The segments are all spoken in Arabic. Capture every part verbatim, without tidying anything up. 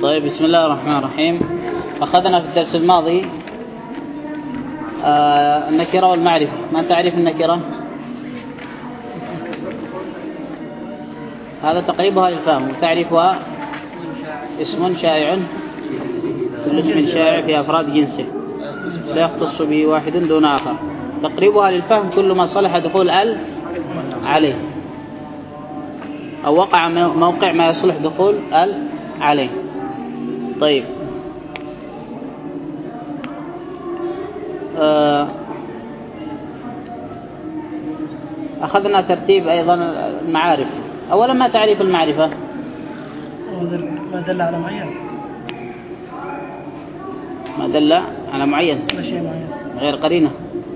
طيب، بسم الله الرحمن الرحيم. أخذنا في الدرس الماضي آه النكرة والمعرفة. ما تعريف النكرة؟ هذا تقريبها للفهم، وتعريفها اسم شائع، كل اسم شائع في أفراد جنسه لا يختص به واحد دون آخر. تقريبها للفهم كل ما صلح دخول ال عليه أو وقع موقع ما يصلح دخول ال عليه. طيب، أخذنا ترتيب أيضا المعارف. أولا، ما تعريف المعرفة؟ ما دل على معين، ما دل على معين غير قرينة،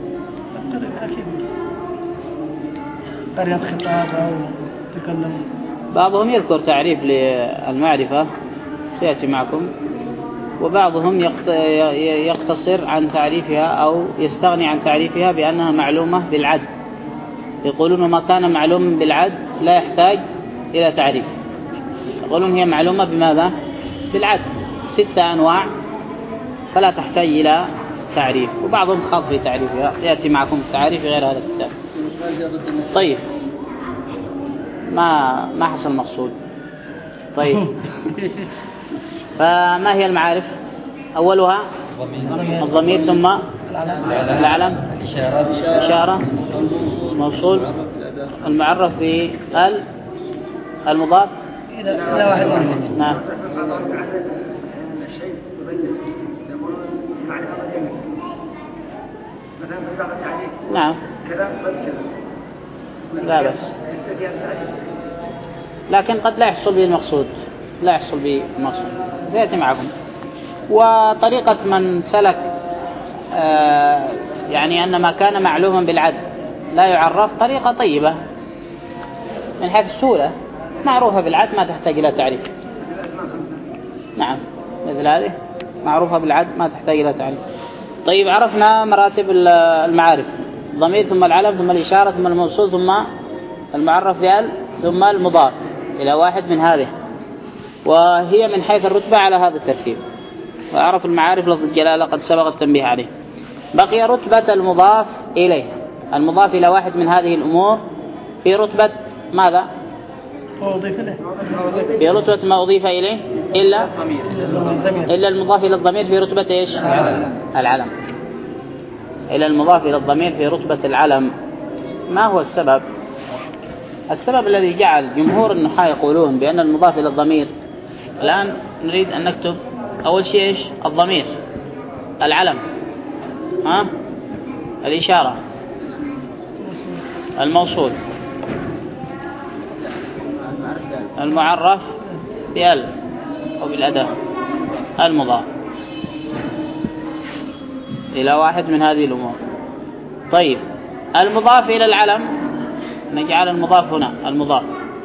قرينة خطاب أو تكلم. بعضهم يذكر تعريف للمعرفة سيأتي معكم، وبعضهم يقتصر عن تعريفها أو يستغني عن تعريفها بأنها معلومة بالعد. يقولون ما كان معلوم بالعد لا يحتاج إلى تعريف. يقولون هي معلومة بماذا؟ بالعد، ستة أنواع، فلا تحتاج إلى تعريف. وبعضهم خاض في تعريفها، يأتي معكم التعريف غير هذا الكتاب. طيب، ما ما حصل مقصود. طيب فما هي المعارف؟ أولها الضمير، ثم العلم، الإشارة، الموصول، المعرف في ال، المضاف إلى واحد منهم. نعم. نعم، لا بس، لكن قد لا يحصل به المقصود، لا يحصل به المقصود. سيأتي معكم. وطريقة من سلك آه يعني أن ما كان معلوما بالعد لا يعرف، طريقة طيبة من حيث السهولة، معروفة بالعد ما تحتاج إلى تعريف. نعم، مثل هذه معروفة بالعد ما تحتاج إلى تعريف. طيب، عرفنا مراتب المعارف: الضمير، ثم العلم، ثم الإشارة، ثم الموصول، ثم المعرف بال، ثم المضاف إلى واحد من هذه، وهي من حيث الرتبة على هذا الترتيب. وأعرف المعارف لفظ الجلالة قد سبق التنبيه عليه. بقي رتبة المضاف إليه، المضاف إلى واحد من هذه الأمور في رتبة ماذا؟ في رتبة ما أضيف إليه إلا إلا المضاف إلى الضمير في رتبة إيش؟ العلم. إلى المضاف إلى الضمير في رتبة العلم. ما هو السبب؟ السبب الذي جعل جمهور النحاة يقولون بأن المضاف إلى الضمير، الآن نريد أن نكتب أول شيء إيش؟ الضمير، العلم، ها؟ الإشارة، الموصول، المعرف بال أو بالأداة، المضاف إلى واحد من هذه الأمور. طيب، المضاف إلى العلم نجعل المضاف هنا، المضاف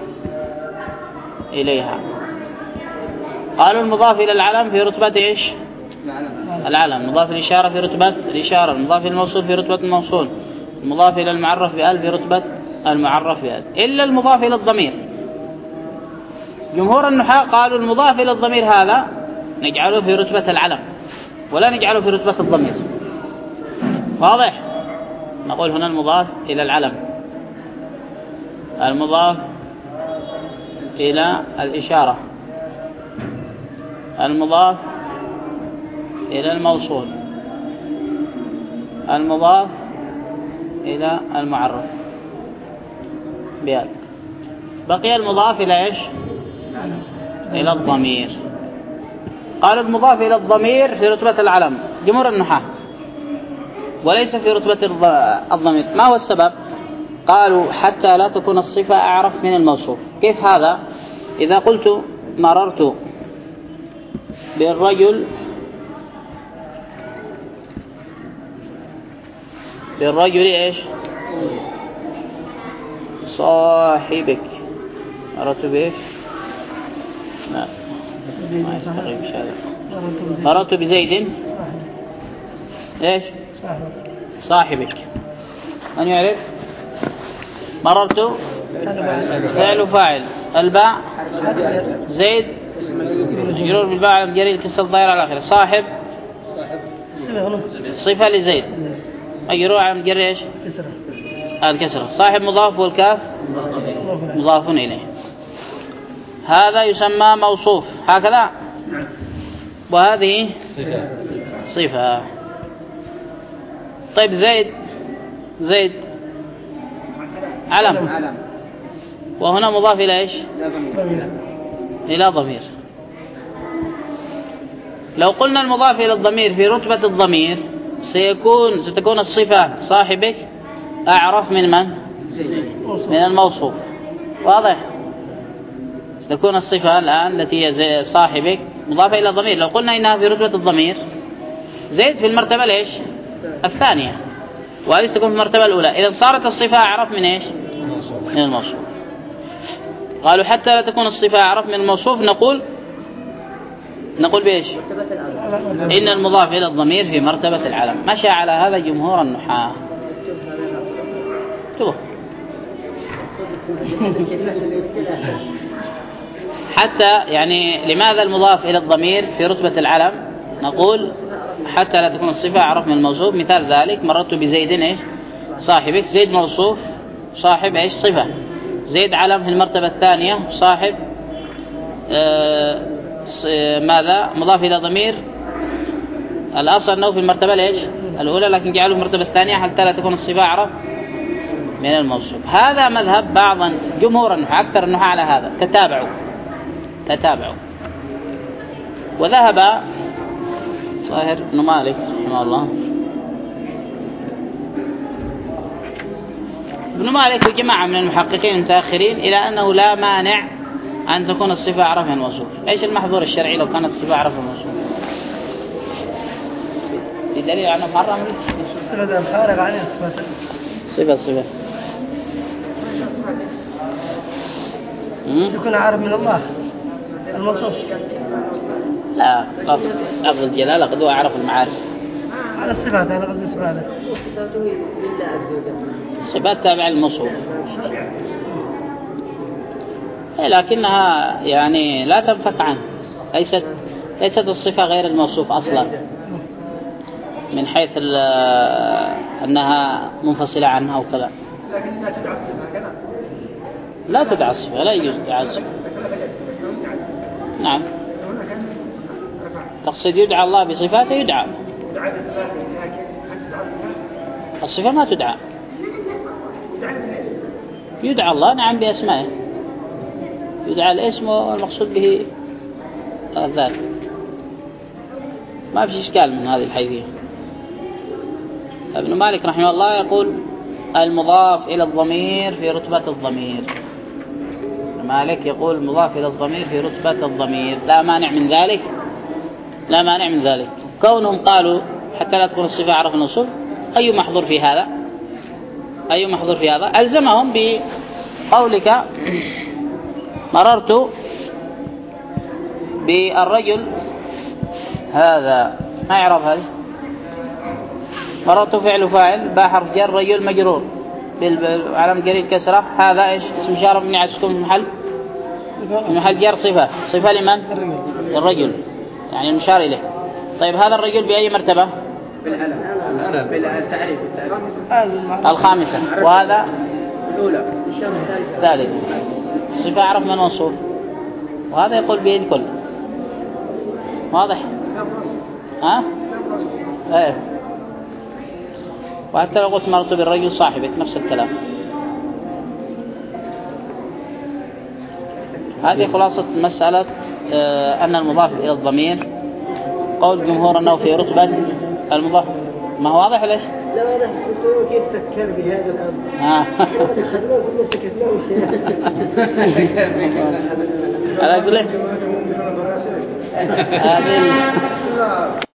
إليها. قالوا المضاف إلى العلم في رتبة إيش؟ العلم. مضاف الإشارة في رتبة الإشارة. المضاف إلى الموصول في رتبة الموصول. المضاف إلى المعرف بال في رتبة المعرف بال، إلا المضاف إلى الضمير. جمهور النحاة قالوا المضاف إلى الضمير هذا نجعله في رتبة العلم ولا نجعله في رتبة الضمير. واضح؟ نقول هنا المضاف إلى العلم، المضاف إلى الإشارة، المضاف إلى الموصول، المضاف إلى المعرف بال. بقي المضاف إلى إيش؟ إلى الضمير. قالوا المضاف إلى الضمير في رتبة العلم جمهور النحاة، وليس في رتبة الضمير. ما هو السبب؟ قالوا حتى لا تكون الصفة أعرف من الموصوف. كيف هذا؟ إذا قلت مررت بالرجل بالرجل إيش؟ صاحبك، مررت بإيش؟ لا، ما يستقيم هذا. مررت بزيد إيش؟ صاحبك. من يعرف؟ مررت فعل فاعل، الباء زيد مجرور بالباء على جرير الكسر الظاهر على آخره. صاحب صفة لزيد مجرور على جرير إيش الكسرة. صاحب مضاف والكاف مضاف إليه. هذا يسمى موصوف هكذا، وهذه صفة. طيب زيد زيد علم، وهنا مضاف إلى إيش إلى ضمير. لو قلنا المضاف إلى الضمير في رتبة الضمير سيكون ستكون الصفة صاحبك أعرف من من من الموصوف. واضح؟ ستكون الصفة الآن التي هي صاحبك مضافة إلى الضمير. لو قلنا إنها في رتبة الضمير زيد في المرتبة ليش الثانية، وهذه تكون في المرتبة الأولى. إذا صارت الصفة أعرف من إيش من الموصوف. قالوا حتى لا تكون الصفة أعرف من الموصوف نقول نقول بإيش إن المضاف إلى الضمير في مرتبة العلم. مشى على هذا جمهور النحاة. شوف حتى يعني لماذا المضاف إلى الضمير في رتبة العلم؟ نقول حتى لا تكون الصفة أعرف من الموصوف. مثال ذلك مررت بزيد إيش صاحبك، زيد موصوف صاحب إيش صفة، زيد علم في المرتبة الثانية صاحب آه ماذا مضاف إلى ضمير. الأصل أنه في المرتبة ليش الأولى، لكن جعله في المرتبة الثانية حتى لا تكون الصفة أعرف من الموصوف. هذا مذهب بعضا جمهور النحاة، أكثر النحاة على هذا. تتابعوا تتابعوا وذهب ظاهر بن مالك رحمه الله ابن مالك وجماعة من المحققين المتأخرين إلى أنه لا مانع أن تكون الصفة أعرف من الموصوف. إيش المحظور الشرعي لو كانت الصفة أعرف من الموصوف؟ بدليل عنه محرم صفة الخارج عن صفة صفة يكون عارف من الله الموصوف. لا لفظ الجلالة قد هو أعرف المعارف على الصفات. أنا قصدي صفاته صفات تابع الموصوف، لكنها يعني لا تنفك عنه. ليست ليست الصفة غير الموصوف أصلا من حيث أنها منفصلة عنها أو كذا. لا تدعى الصفة، لا يجوز دعاء الصفة. نعم تقصد يدعى الله بصفاته يدعى، الصفة ما تدعى. يدعى الله نعم بأسمائه، يدعى الاسم والمقصود به الذات، ما في إشكال من هذه الحيثية. ابن مالك رحمه الله يقول المضاف إلى الضمير في رتبة الضمير. مالك يقول المضاف إلى الضمير في رتبة الضمير، لا مانع من ذلك، لا مانع من ذلك. كونهم قالوا حتى لا تكون الصفة أعرف النصوص، أي محظور في هذا؟ أي محظور في هذا؟ ألزمهم بقولك مررت بالرجل هذا، ما يعرف هذا مررت فعل فاعل باء حرف جر رجل مجرور بالعلم جرير كسرة. هذا إيش اسم إشارة مبني على السكون في محل في محل جر صفة. صفة لمن؟ الرجل يعني المشار إليه. طيب هذا الرجل بأي مرتبة؟ بالعلم بالتعريف الخامسة، وهذا الأولى الثالث. الصفة أعرف من وصول، وهذا يقول به الكل. واضح؟ ها؟ ايه. وحتى لو قلت مررت بالرجل صاحبك نفس الكلام. هذه خلاصة مسألة آه أن المضاف إلى الضمير قول جمهور أنه في رتبة المضاف. ما هو واضح ليش؟ لا واضح. كيف تفكر بهذا الأمر؟ ها. أنا أقول لك هذه